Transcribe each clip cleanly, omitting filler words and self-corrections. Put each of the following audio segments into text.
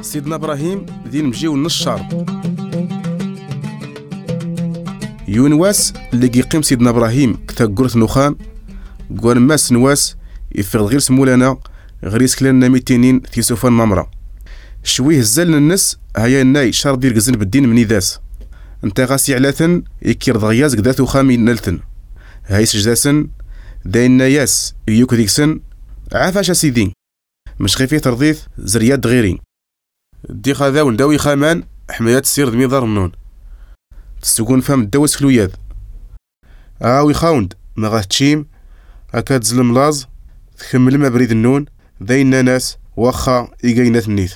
سيدنا إبراهيم دين مجيو النشار يونواس اللي كيقيم سيدنا إبراهيم كتا قرث نخام قوان ماس نواس يفرض غير سمولانا غير يسكلنا ميتينين ثيسوفان مامرا شويه الزل النس هيا ناي شار دير قزن بالدين مني داس انت غاسي علاثن يكير ضغياز قداثو خامي نلثن هاي سجداسن داين ناياس يوك ديكسن عافاش سيدين مش خيفي ترضيث زرياد غيري دي خذا ونداوي خامان حمايات السير دمي ضار منون تسوقون فهم الدوس كلوياد وي خاوند ما غاتشيم هكا تزلم لاز تكمل ما بريد النون داينا ناس واخا يقينات النيت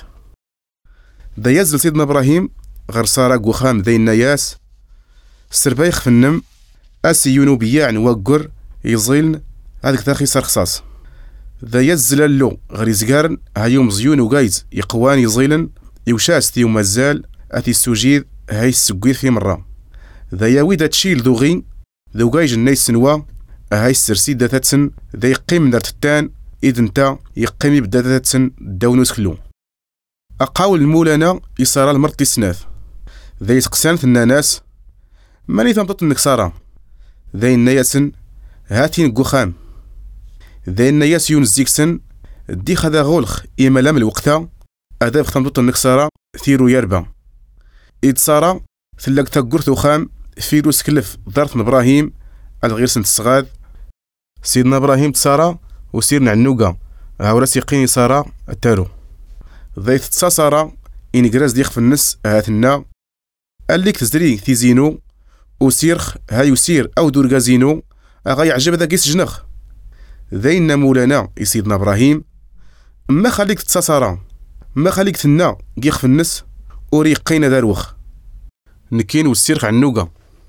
دا يزل سيدنا إبراهيم غير ساراق وخام داينا ياس السربايخ في النم اسيونو بياعن وقر يزيلن هذاك تاخي صار خصاص ذا يزل اللو غير يزقارن هايوم زيون وقايز يقوان يزيلن يوشاس تيوم مازال اثي السوجيد هاي السقير في مرة ذا يويدا تشيل ذوغين ذو قايج النايس سنوا هاي السرسيد دا تاتسن ذا يقيم دار تتان إذ انتا يقيم يبدا تاتسن داونوس خلو أقاول المولانا يصارى المرتي سناث ذا يسقسان الناس ماني ثمطط النكسارة ذا النياسن هاتين قخام ذا النياس يونس ديكسن دي خذا غولخ إما لام الوقتا أداب ثمطط النكسارة ثيرو يربا إذ صارى ثلاق تقرث خام فيروس كلف ضرث إبراهيم الغير سنت الصغاد سيدنا إبراهيم تصارى وسيرنا عنوقا هاوراس يقيني صارى التارو ضيث تصاصارى إن قراز ديخ في النس هاتنا الليك تزري ثيزينو وسيرخ هاي وسير أو دور غازينو أغا يعجب ذا قيس جنخ ذينا مولانا سيدنا إبراهيم ما خليك تصاصارى ما خليك تنا قيخ في النس وريقينا داروخ نكين والسيرخ عنوقا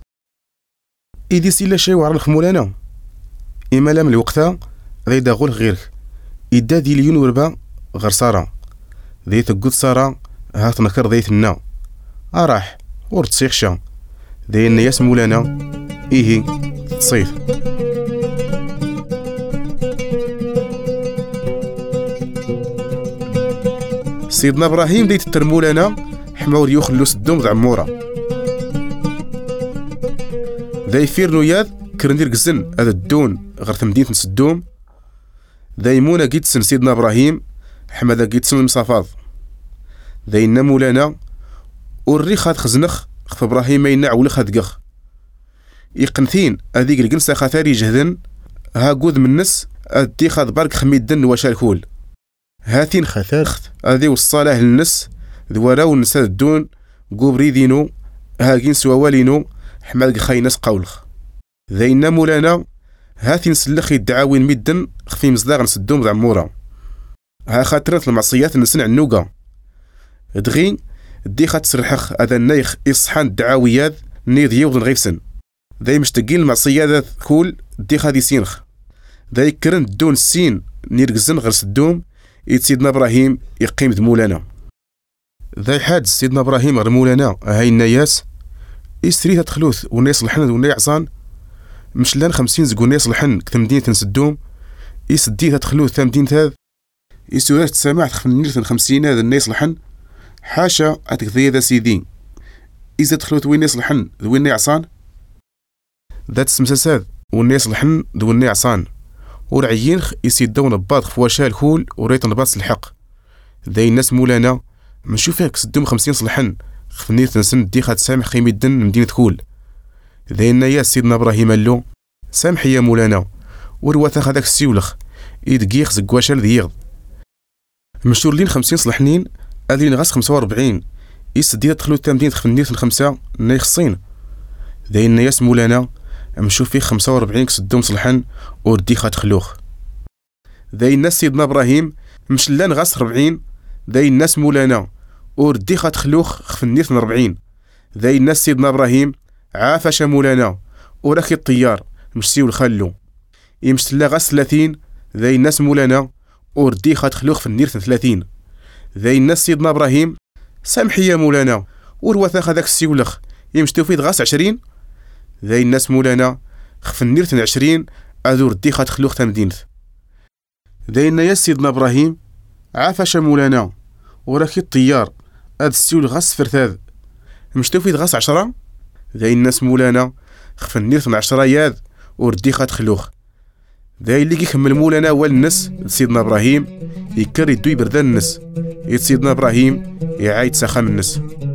إيدي سيلا شي وعرى الخمولانا إما لام الوقتا ذي داغول غيرك إدا دي ليون وربا غير سارة ذي تقود سارة هات نكر ذي ثنا راح ورتصيخشا ذي النياس مولانا إيهي تصيف سيدنا إبراهيم ذي تترمولانا حماور يخلو سدوم ذا عمورة ذا يفير نوياد كرندير قزن هذا الدون غير ثمدين نسدوم ذا يمونا قيتسن سيدنا إبراهيم حمادا قيتسن المصافاض ذا ينا مولانا والريخ هاد خزنخ خف إبراهيم ينا ولخ هاد قخ يقنثين هذيك القنسة خاثاري جهدن ها قوذ من نس أدي خاد بارك خميدن وشاركول هاتين خاثاخت هذي والصالح للنس ذوراو النساء الدون قوبري دينو هاقين سوالينو حماد خاينس قولخ ذينا مولانا هاتين سلخي الدعاوين ميدن خفي مزداغ نسدوم ذا عمورة ها خاطرت المعصيات نسنع النوقا دغي دي خات سرحخ هذا النيخ إصحان الدعاويات نيض يوضن غيفسن ذي مشتقين المعصيات كول دي خادي سينخ ذي كرن دون السين نيرقزن غير سدوم إيد سيدنا إبراهيم يقيم مولانا ذي حاد سيدنا إبراهيم غير مولانا هاي النياس يستريها تخلوث ونيس الحن وني عصان مش لان 50 زقون يصلحن كتمدينة نسدوم يسديها تخلوث ثمدين هذا يسورات السماع تخفن نيرثن 50 هذا الناس لحن حاشا اتك ذا سيدين إذا تخلوث وين يصلحن ذوين يعصان ذات سمساساد والناس لحن ذوين يعصان ورعيين يسيدون بباط خفواشا الكول وريت نباط الحق ذي الناس مولانا منشوفك سدوم 50 صلحن خفنير تنسن دي خات سامح خيمي الدن مدينة كول ذينا يا سيدنا إبراهيم اللو سامح يا مولانا ورواثا خذاك السيولخ يدقيخ زقواشا لذيغ مشور لين 50 صلحنين أذين غاس 45 يسديها تخلو التمدين تخفنير الخمسة نايخصين ذينا يا مولانا مشوف فيه 45 كسدوم صلحن ورديخا تخلوخ ذي الناس سيدنا إبراهيم مشلان غاس 40 ذي الناس مولانا ورديخا تخلوخ خفنير 40 ذي الناس سيدنا إبراهيم عافاش مولانا وراكي الطيار مشسيو الخلو يمشتلا غاس 30 ذي الناس مولانا ورديخا تخلوخ في النير 30 ذي الناس سيدنا إبراهيم سامحي يا مولانا ورواثا خذاك السيولخ يمشتو فيه غاس 20 ذي الناس مولانا خف النير 20 أذو رديخا تخلوخ تمدينث ذي الناس سيدنا إبراهيم عافاش مولانا وراكي الطيار هاد السيول غاس فرثاذ مشتوفيد غاس 10 ذاي الناس مولانا خفن نيرث من 10 ياد وردي خات خلوخ ذاي اللي كيكمل مولانا هو النس سيدنا ابراهيم يكر يدو يبردان النس سيدنا ابراهيم يعايد سخام النس